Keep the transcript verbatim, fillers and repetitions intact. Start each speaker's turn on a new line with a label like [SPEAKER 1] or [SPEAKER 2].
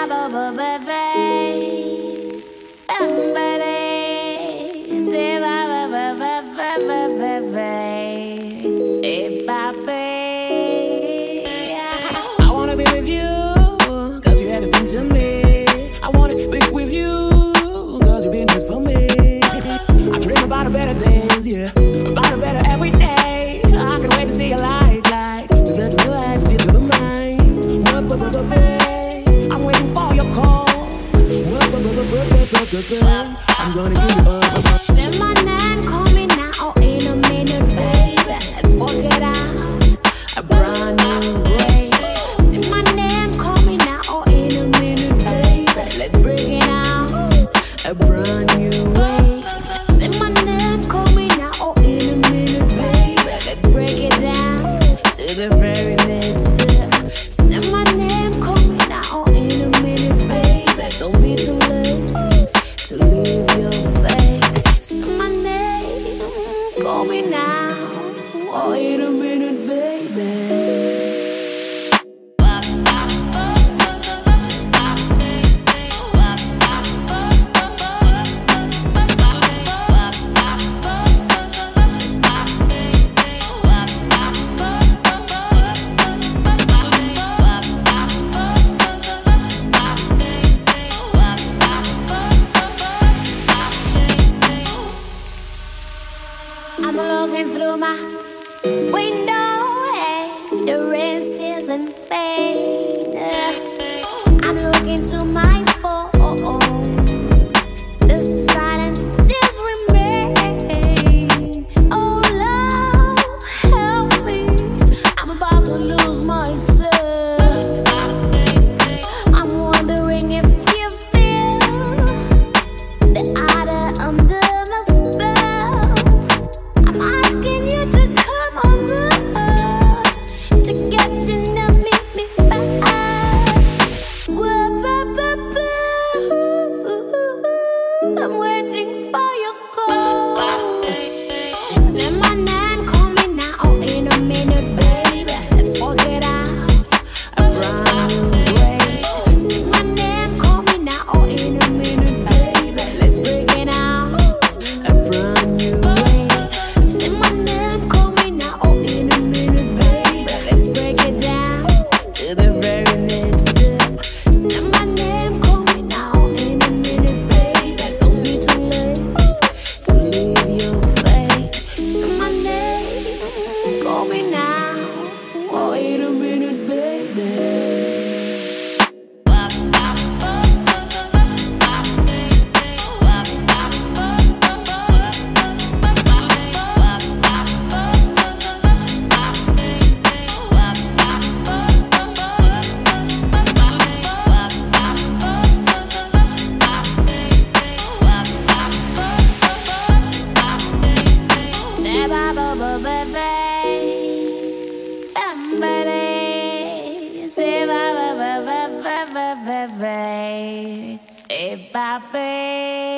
[SPEAKER 1] I wanna be with you, cause you're everything to me. I wanna be with you, cause you've been good for me. I dream about a better days, yeah, about a better every day. I can't wait to see your light, light, to look in your eyes, feel the mind. I'm waiting for your call. I'm gonna give you up.
[SPEAKER 2] Say my name, call me now in a minute, baby. Let's work it out, a brand new way. Say my name, call me now in a minute, baby. Let's bring it out, a brand new way. Say my name, call me now in a minute, baby. Let's break it down to the very next step. Say my name, call me now in a minute, baby. Don't be too late to live your fate. Say my name, call me now. Oh, in a minute, baby. I'm looking through my window, hey, the rain still isn't fade. I'm looking to my phone, the silence still remains. Oh Lord, help me, I'm about to lose myself. I'm wondering if you feel the other under my spell. I'm asking you to come over to get to know me, me back. I'm waiting for your call. Say my name, call me now in a minute, baby. Let's work it out, a brand new way. Say my name, call me now in a minute, baby. Let's break it out, a brand new way. Say my name, call me now in a minute, baby. Let's break it down to the very next step. Say my name, call me now in a minute, baby. Don't be too late to live your fate. Say my name, call me now. Oh, in a minute, baby. Say, baby.